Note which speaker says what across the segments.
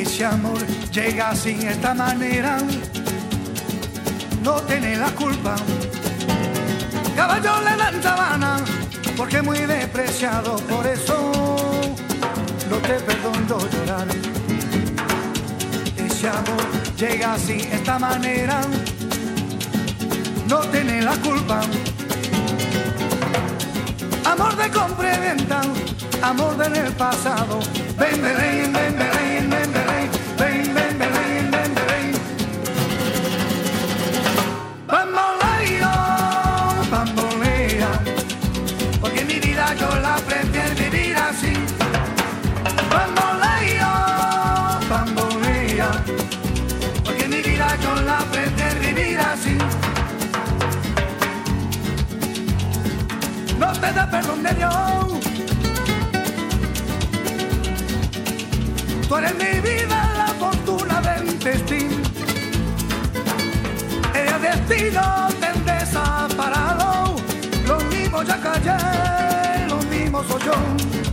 Speaker 1: Ese amor llega así, esta manera, no tiene la culpa. Caballo le dan sabana, porque es muy despreciado, por eso no te perdono llorar. Ese amor llega así, esta manera, no tiene la culpa. Amor de compra y venta, amor del pasado. Ven, Belén, ven, Belén, ven, Belén, ven, ven, Belén, ven, Belén. Bamboleo, bambolea, porque mi vida yo la prefiero vivir así. Bamboleo, bambolea, porque mi vida yo la prefiero vivir así. No te da perdón de Dios. Tú eres mi vida, la fortuna del destino. El destino te desaparado. Lo mismo ya callé, lo mismo soy yo.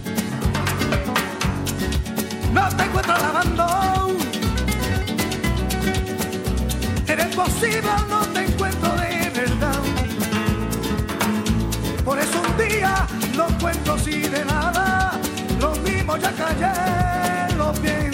Speaker 1: No te encuentro lavando. Eres posible, no te encuentro de verdad. Por eso un día no cuento así de nada. Lo mismo ya callé, lo pienso.